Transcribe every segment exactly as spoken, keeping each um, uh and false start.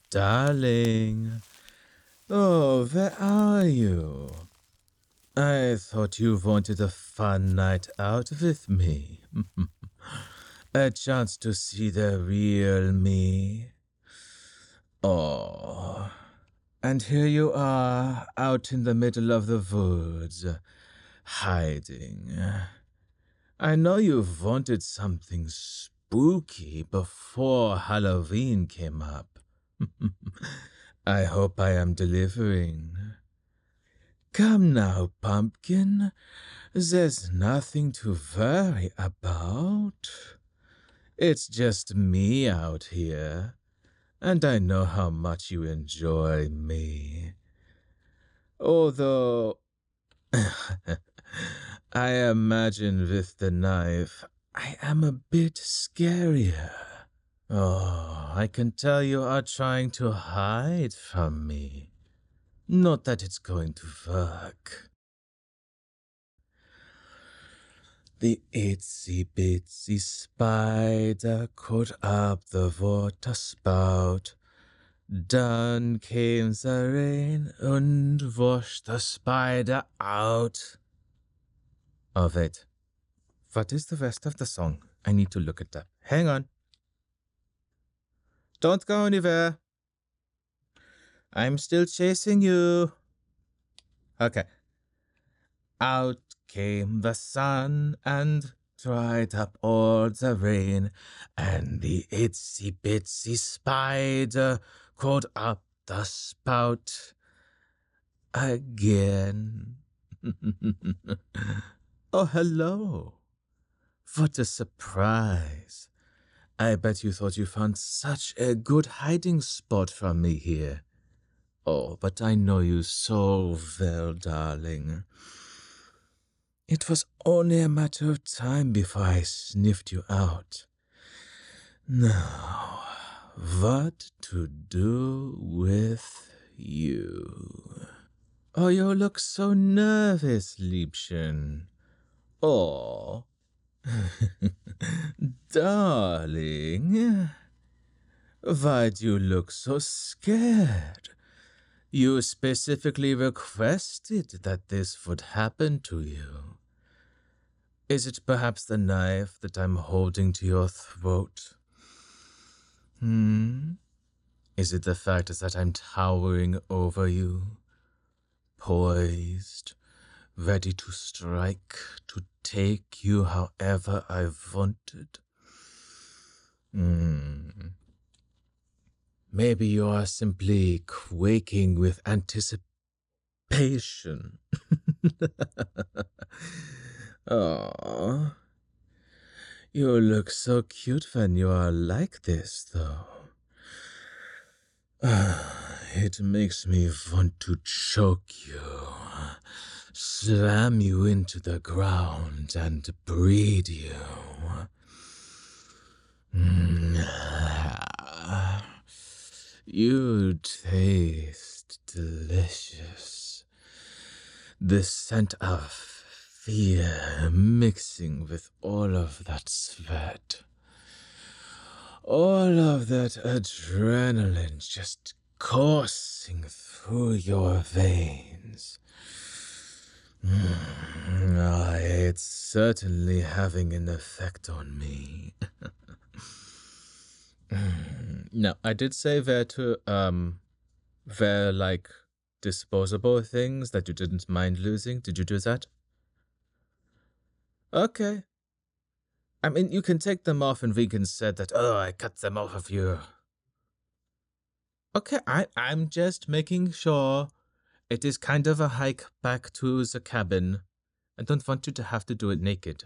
Darling. Oh, where are you? I thought you wanted a fun night out with me. A chance to see the real me. Oh, and here you are, out in the middle of the woods, hiding. I know you've wanted something spooky before Halloween came up. I hope I am delivering. Come now, pumpkin. There's nothing to worry about. It's just me out here, and I know how much you enjoy me. Although, I imagine with the knife, I am a bit scarier. Oh, I can tell you are trying to hide from me. Not that it's going to work. The itsy bitsy spider caught up the water spout. Dann came the rain and washed the spider out. Oh, wait. What is the rest of the song? I need to look it up. Hang on. Don't go anywhere. I'm still chasing you. Okay. Out came the sun and dried up all the rain, and the itsy bitsy spider caught up the spout again. Oh, hello. What a surprise. I bet you thought you found such a good hiding spot from me here. Oh, but I know you so well, darling. It was only a matter of time before I sniffed you out. Now, what to do with you? Oh, you look so nervous, Liebchen. Oh, darling. Why do you look so scared? You specifically requested that this would happen to you. Is it perhaps the knife that I'm holding to your throat? Hmm? Is it the fact that I'm towering over you, poised, ready to strike, to take you however I wanted? Hmm. Maybe you are simply quaking with anticipation. Oh, you look so cute when you are like this, though. It makes me want to choke you, slam you into the ground, and breed you. You taste delicious. The scent of fear mixing with all of that sweat. All of that adrenaline just coursing through your veins. Ah, it's certainly having an effect on me. No, I did say there to, um, they're like disposable things that you didn't mind losing. Did you do that? Okay. I mean, you can take them off and we can say that, oh, I cut them off of you. Okay, I, I'm just making sure it is kind of a hike back to the cabin. I don't want you to have to do it naked.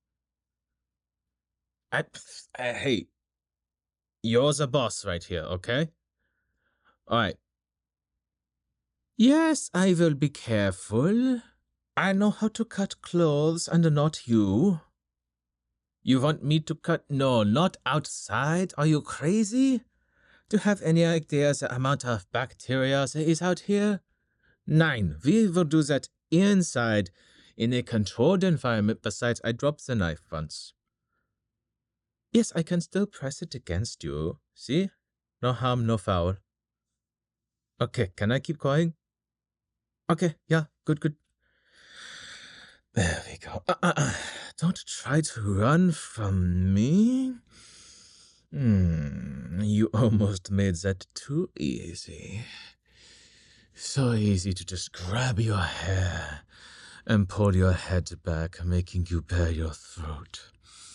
I, I hey, you're the boss right here, okay? Alright. Yes, I will be careful. I know how to cut clothes and not you. You want me to cut? No, not outside. Are you crazy? Do you have any idea the amount of bacteria there is out here? Nine. We will do that inside, in a controlled environment. Besides, I dropped the knife once. Yes, I can still press it against you. See? No harm, no foul. Okay, can I keep going? Okay, yeah, good, good. There we go. Uh, uh, uh, don't try to run from me. Hmm, you almost made that too easy. So easy to just grab your hair and pull your head back, making you bare your throat.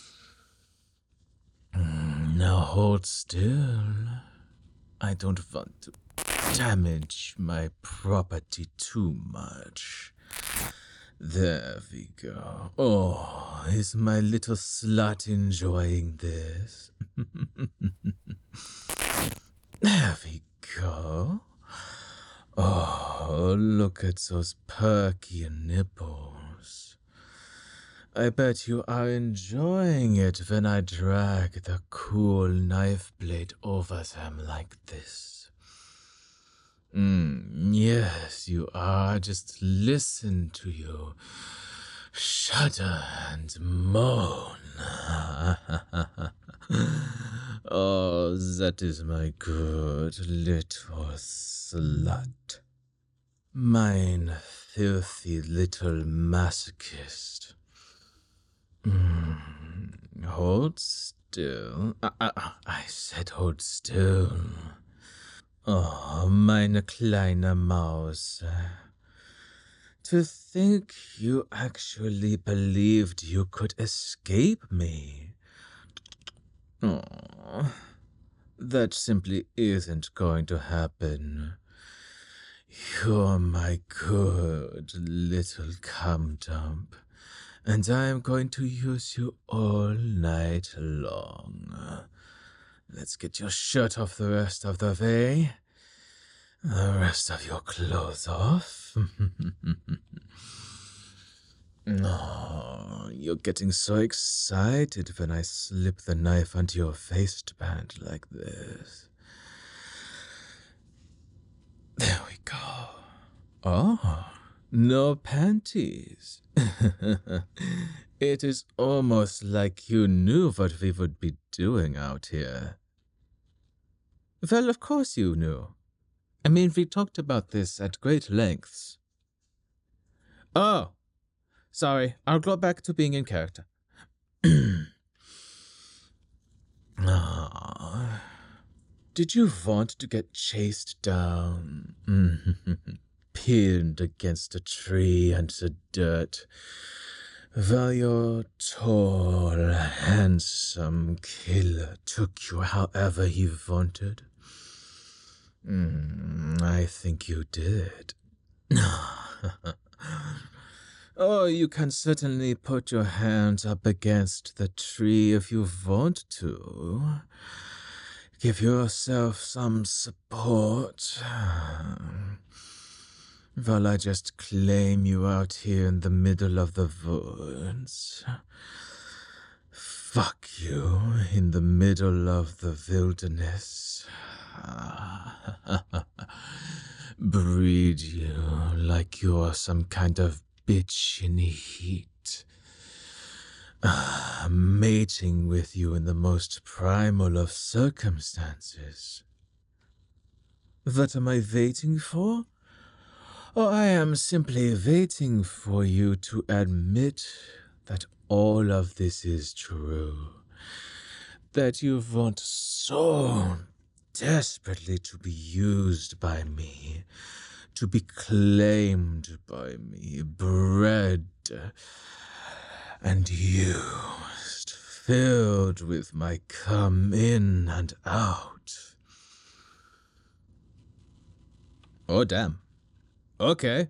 Hmm, now hold still. I don't want to damage my property too much. There we go. Oh, is my little slut enjoying this? There we go. Oh, look at those perky nipples. I bet you are enjoying it when I drag the cool knife blade over them like this. Mm, yes, you are. Just listen to you. Shudder and moan. Oh, that is my good little slut. Mine filthy little masochist. Mm, hold still. I, I, I said hold still. Oh, meine kleine Maus. To think you actually believed you could escape me. Oh, that simply isn't going to happen. You're my good little cum dump, and I'm going to use you all night long. Let's get your shirt off the rest of the way. The rest of your clothes off. Oh, you're getting so excited when I slip the knife onto your waistband like this. There we go. Oh, no panties. It is almost like you knew what we would be doing out here. Well, of course you knew. I mean, we talked about this at great lengths. Oh, sorry, I'll go back to being in character. Ah, did you want to get chased down, pinned against a tree and the dirt, while your tall, handsome killer took you however he wanted? Mm, I think you did. Oh, you can certainly put your hands up against the tree if you want to. Give yourself some support. While I just claim you out here in the middle of the woods. Fuck you in the middle of the wilderness. Breed you like you're some kind of bitch in the heat. Uh, mating with you in the most primal of circumstances. What am I waiting for? Oh, I am simply waiting for you to admit that all of this is true. That you want so desperately to be used by me, to be claimed by me, bred and used, filled with my come in and out. Oh, damn. Okay.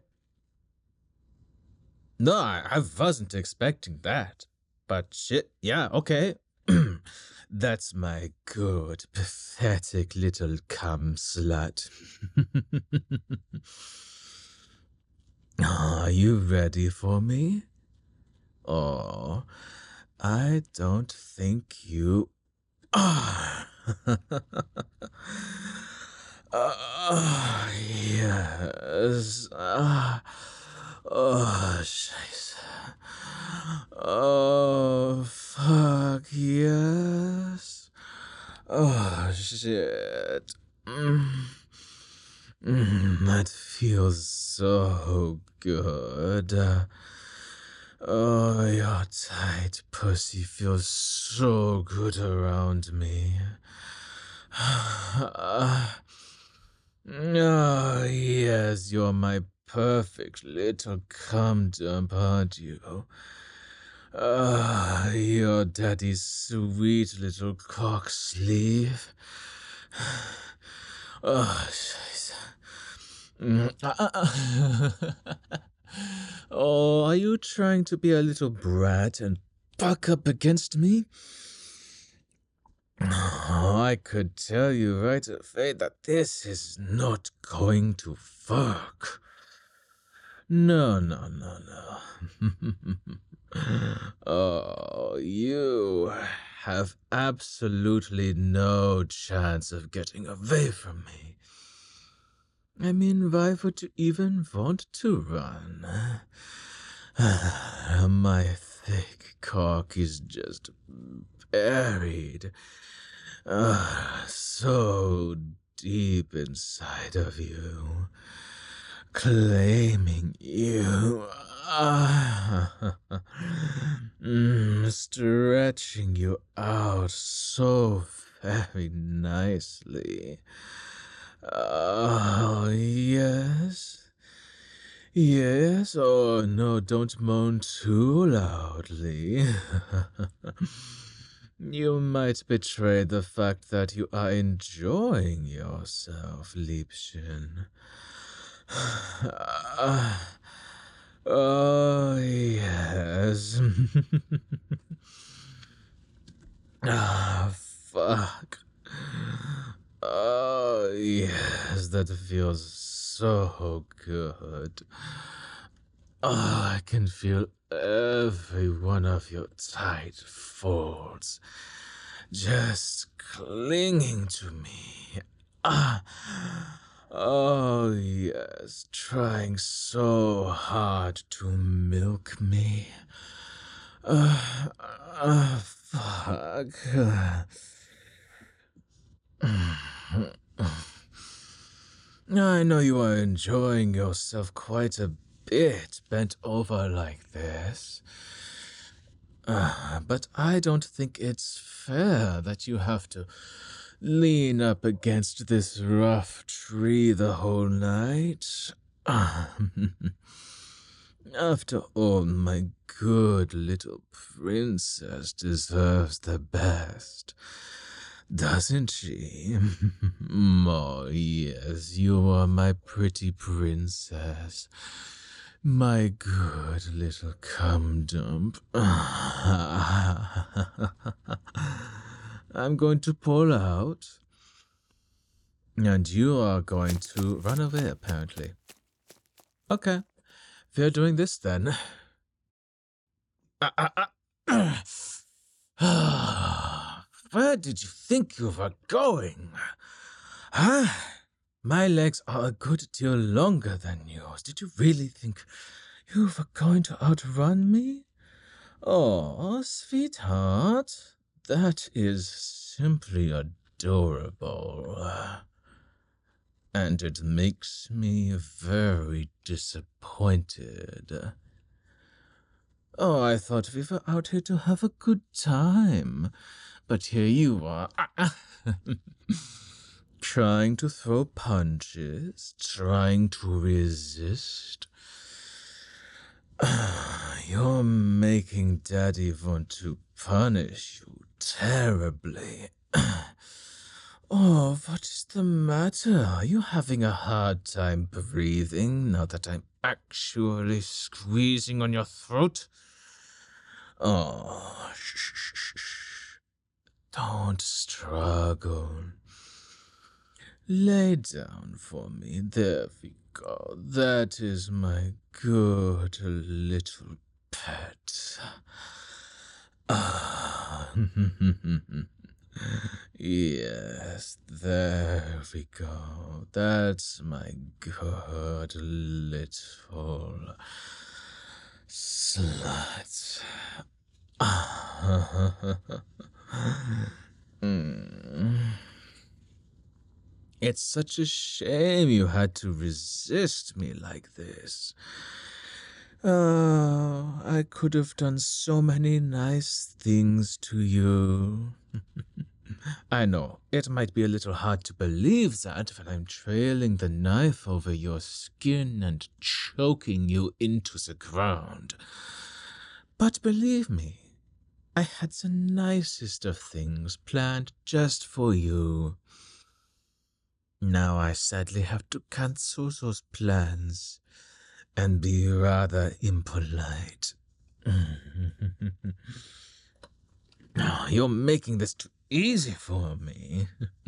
No, I, I wasn't expecting that. But shit, yeah, okay. That's my good, pathetic little cum slut. Are you ready for me? Oh, I don't think you are. uh, yes. Uh, oh, scheiße. Oh, fuck, yes. Oh, shit. Mm. That feels so good. Uh, Oh, your tight pussy feels so good around me. Ah, oh, yes, you're my perfect little cum dump, aren't you? Ah, your daddy's sweet little cock sleeve. Oh, scheiße. Mm, ah, ah, ah. Oh, are you trying to be a little brat and buck up against me? Oh, I could tell you right away that this is not going to work. No, no, no, no. Oh, you have absolutely no chance of getting away from me. I mean, why would you even want to run? My thick cock is just buried ah, so deep inside of you, claiming you, ah, mm, stretching you out so very nicely. Oh, yes. Yes, oh no, don't moan too loudly. You might betray the fact that you are enjoying yourself, Liebchen. Ah, oh, yes. Ah, fuck. Oh, yes, that feels so good. Oh, I can feel every one of your tight folds just clinging to me. Ah, oh, yes, trying so hard to milk me. Uh, uh, fuck. I know you are enjoying yourself quite a bit bent over like this. Uh, but I don't think it's fair that you have to lean up against this rough tree the whole night. After all, my good little princess deserves the best, doesn't she? Oh, yes, you are my pretty princess. My good little cum dump. I'm going to pull out. And you are going to run away, apparently. Okay, we're doing this then. Where did you think you were going? Huh? My legs are a good deal longer than yours. Did you really think you were going to outrun me? Oh, sweetheart, that is simply adorable. And it makes me very disappointed. Oh, I thought we were out here to have a good time. But here you are. Trying to throw punches, trying to resist. You're making Daddy want to punish you terribly. Oh, what is the matter? Are you having a hard time breathing now that I'm actually squeezing on your throat? Oh, shh, shh, shh, shh. Don't struggle. Lay down for me. There we go. That is my good little pet. Ah. Yes, there we go. That's my good little slut. Mm. It's such a shame you had to resist me like this. Oh, I could have done so many nice things to you. I know, it might be a little hard to believe that when I'm trailing the knife over your skin and choking you into the ground. But believe me, I had the nicest of things planned just for you. Now I sadly have to cancel those plans and be rather impolite. You're making this too easy for me.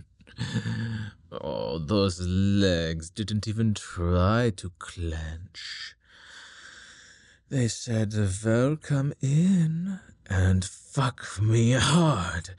Oh, those legs didn't even try to clench. They said, "Welcome in and fuck me hard."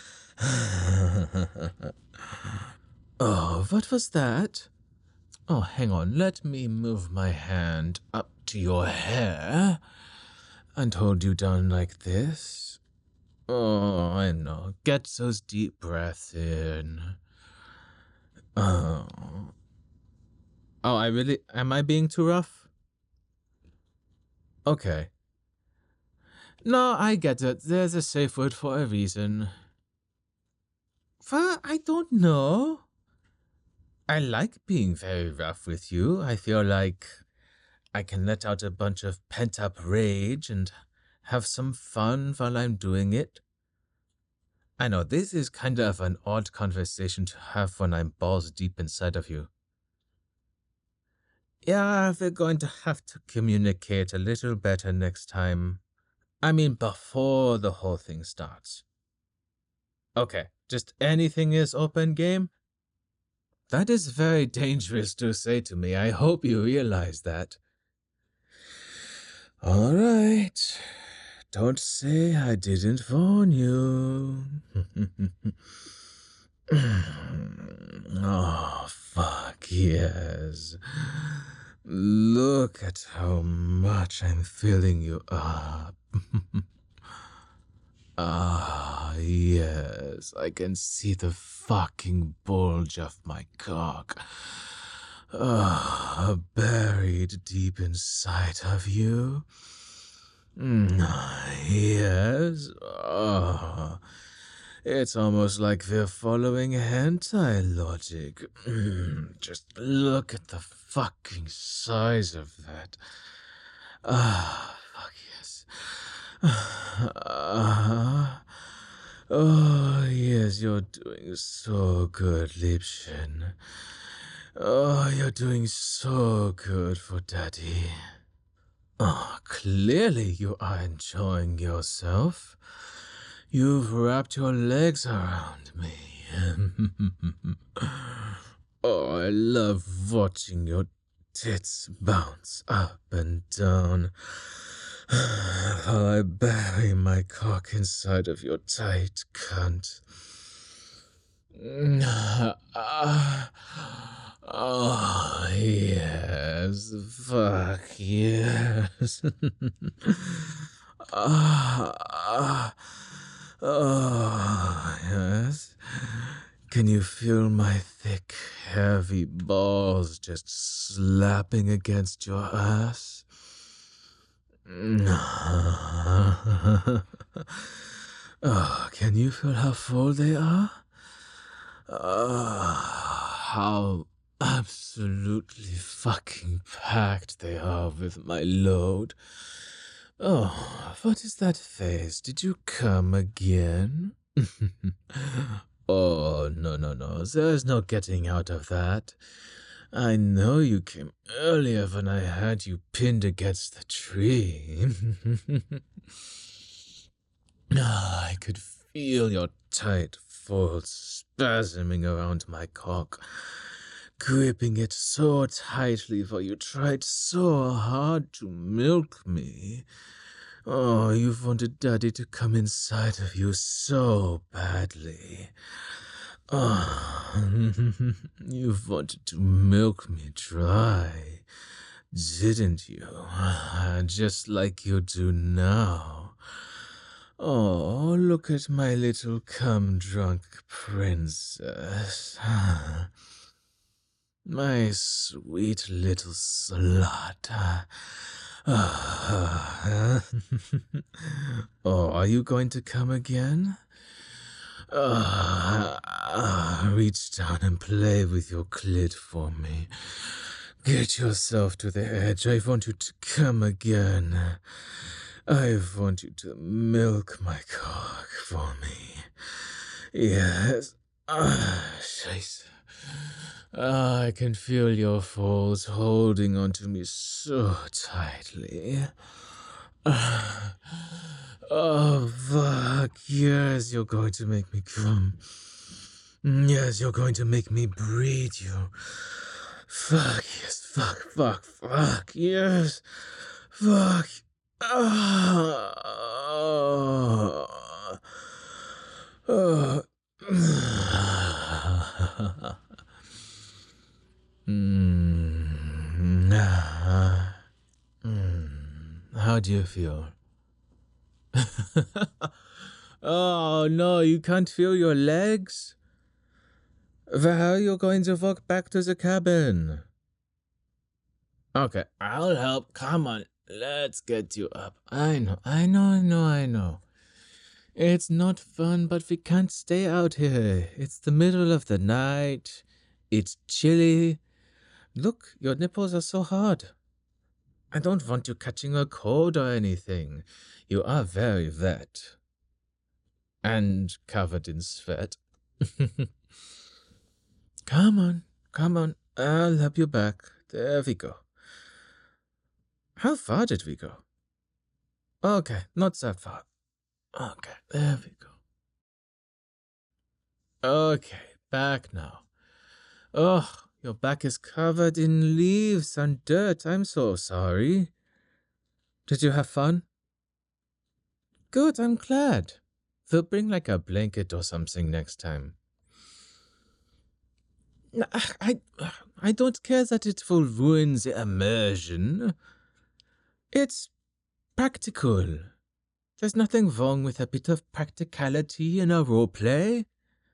Oh, what was that? Oh, hang on, let me move my hand up to your hair and hold you down like this. Oh, I know. Get those deep breaths in. Oh. Oh, I really... Am I being too rough? Okay. No, I get it. There's a safe word for a reason. Well, I don't know. I like being very rough with you. I feel like I can let out a bunch of pent-up rage and have some fun while I'm doing it. I know, this is kind of an odd conversation to have when I'm balls deep inside of you. Yeah, we're going to have to communicate a little better next time. I mean, before the whole thing starts. Okay, just anything is open game? That is very dangerous to say to me. I hope you realize that. All right. Don't say I didn't warn you. Oh, fuck yes. Look at how much I'm filling you up. Ah, yes, I can see the fucking bulge of my cock. Ah, buried deep inside of you. Mm, yes. Ah, it's almost like we're following hentai logic. Mm, just look at the fucking size of that. Ah, fuck yes. Ah, oh, yes, you're doing so good, Liebchen. Oh, you're doing so good for Daddy. Oh, clearly you are enjoying yourself. You've wrapped your legs around me. Oh, I love watching your tits bounce up and down while I bury my cock inside of your tight cunt. Oh, yes. Fuck, yes. Ah, oh, yes. Can you feel my thick, heavy balls just slapping against your ass? Oh, can you feel how full they are? Ah, how absolutely fucking packed they are with my load. Oh, what is that face? Did you come again? Oh, no, no, no. There's no getting out of that. I know you came earlier when I had you pinned against the tree. I could feel your tight folds spasming around my cock, gripping it so tightly for you tried so hard to milk me. Oh, you've wanted Daddy to come inside of you so badly. Oh, you've wanted to milk me dry, didn't you? Just like you do now. Oh, look at my little cum-drunk princess. My sweet little slut. Ah. Oh, are you going to come again? Ah, ah, reach down and play with your clit for me. Get yourself to the edge. I want you to come again. I want you to milk my cock for me. Yes. Ah, scheiße. Ah, I can feel your folds holding onto me so tightly. Ah, oh, fuck. Yes, you're going to make me come. Yes, you're going to make me breed you. Fuck, yes, fuck, fuck, fuck, yes. Fuck. Ah. Ah. Mm. Ah. Mm. How do you feel? Oh no, you can't feel your legs? Well, how are you going to walk back to the cabin? Okay, I'll help. Come on, let's get you up. I know, I know, I know, I know. It's not fun, but we can't stay out here. It's the middle of the night. It's chilly. Look, your nipples are so hard. I don't want you catching a cold or anything. You are very wet. And covered in sweat. Come on, come on. I'll help you back. There we go. How far did we go? Okay, not that far. Okay, there we go. Okay, back now. Oh, your back is covered in leaves and dirt. I'm so sorry. Did you have fun? Good, I'm glad. We'll bring like a blanket or something next time. I, I don't care that it will ruin the immersion. It's practical. There's nothing wrong with a bit of practicality in a role play.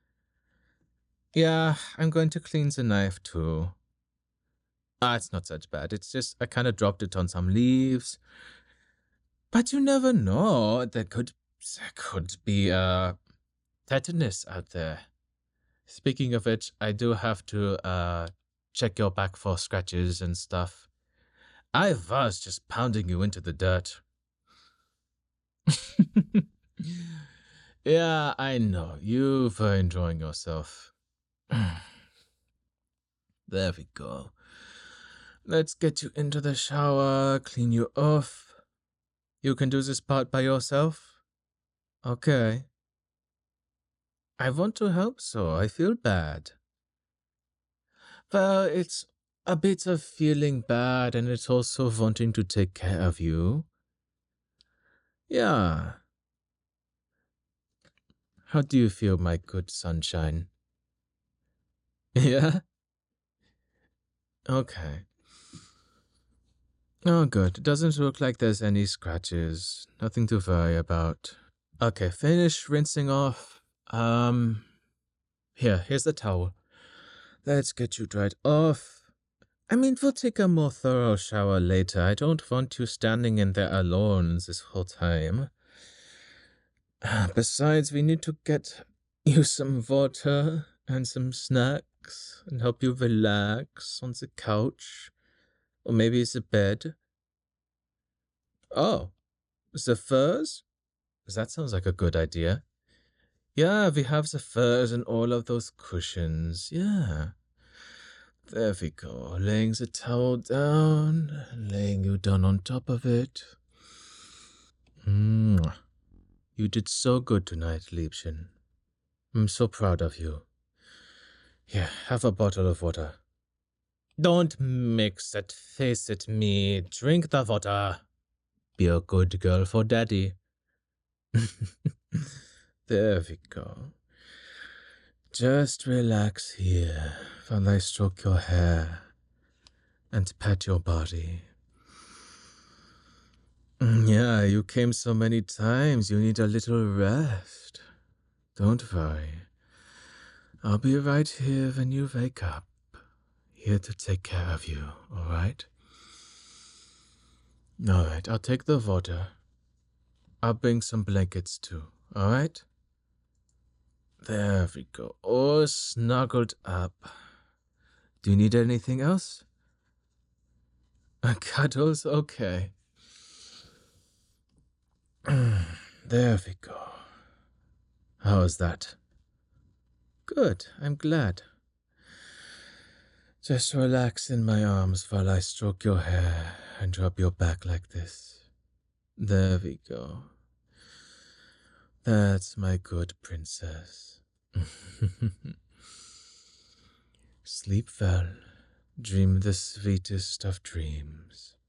Yeah, I'm going to clean the knife too. Ah, it's not such bad. It's just I kind of dropped it on some leaves. But you never know. There could there could be uh tetanus out there. Speaking of which, I do have to uh check your back for scratches and stuff. I was just pounding you into the dirt. Yeah, I know. You were enjoying yourself. There we go. Let's get you into the shower, clean you off. You can do this part by yourself? Okay. I want to help, so I feel bad. Well, it's a bit of feeling bad, and it's also wanting to take care of you. Yeah. How do you feel, my good sunshine? Yeah? Okay. Oh, good. It doesn't look like there's any scratches. Nothing to worry about. Okay, finish rinsing off. Um, here, here's the towel. Let's get you dried off. I mean, we'll take a more thorough shower later. I don't want you standing in there alone this whole time. Besides, we need to get you some water and some snacks and help you relax on the couch. Or maybe the bed. Oh, the furs? That sounds like a good idea. Yeah, we have the furs and all of those cushions. Yeah. There we go. Laying the towel down, laying you down on top of it. Mm. You did so good tonight, Liebchen. I'm so proud of you. Here, have a bottle of water. Don't mix that face at me. Drink the water. Be a good girl for Daddy. There we go. Just relax here while I stroke your hair and pat your body. Yeah, you came so many times, you need a little rest. Don't worry. I'll be right here when you wake up. here to take care of you, alright? Alright, I'll take the water. I'll bring some blankets too, alright? There we go. All snuggled up. Do you need anything else? Uh, cuddles? Okay. There we go. How's that? Good, I'm glad. Just relax in my arms while I stroke your hair and rub your back like this. There we go. That's my good princess. Sleep well. Dream the sweetest of dreams.